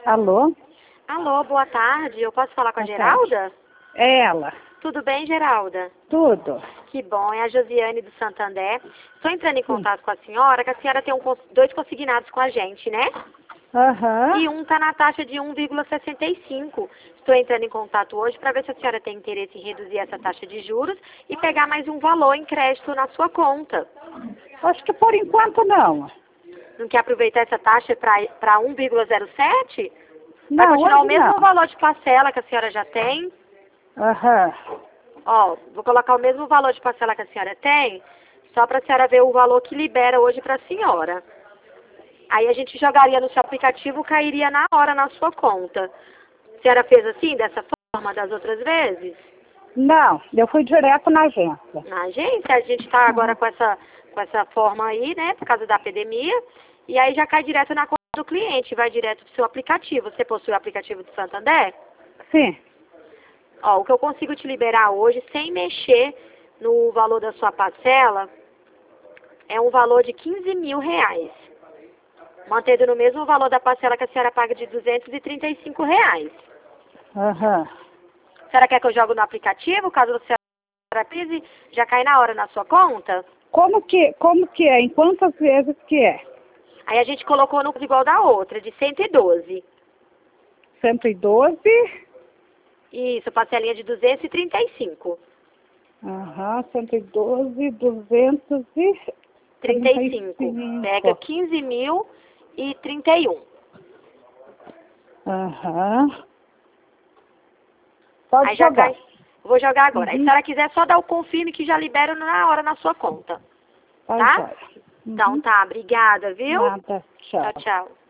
Alô? Alô, boa tarde. Eu posso falar com a Boa Geralda? É ela. Tudo bem, Geralda? Tudo. Que bom, é a Josiane do Santander. Estou entrando em Sim. contato com a senhora, que a senhora tem dois consignados com a gente, né? Aham. E um está na taxa de 1,65. Estou entrando em contato hoje para ver se a senhora tem interesse em reduzir essa taxa de juros e pegar mais um valor em crédito na sua conta. Acho que por enquanto não. Não quer aproveitar essa taxa para 1,07? Vai Não, continuar o hoje mesmo não. valor de parcela que a senhora já tem? Aham. Ó, vou colocar o mesmo valor de parcela que a senhora tem, só para a senhora ver o valor que libera hoje para a senhora. Aí a gente jogaria no seu aplicativo, cairia na hora na sua conta. A senhora fez assim, dessa forma, das outras vezes? Não, eu fui direto na agência. Na agência, a gente está agora com essa forma aí, né, por causa da epidemia, e aí já cai direto na conta do cliente, vai direto para o seu aplicativo. Você possui o aplicativo do Santander? Sim. Ó, o que eu consigo te liberar hoje, sem mexer no valor da sua parcela, é um valor de R$ 15.000, mantendo no mesmo valor da parcela que a senhora paga de R$ 235. Aham. A senhora quer que eu jogue no aplicativo, caso a senhora precise, já cai na hora na sua conta? Como que é? Em quantas vezes que é? Aí a gente colocou no igual da outra, de 112. 112? Isso, parcelinha de 235. Aham, 112, 235. 35. Pega 15.031. Aham. Pode Aí já jogar. cai. Vou jogar agora. Aí se a Uhum. senhora quiser, só dar o confirme que já libero na hora na sua conta. Tá Tá? jóia. Então Uhum. tá, obrigada, viu? Nada. Tchau, Tchau. tchau.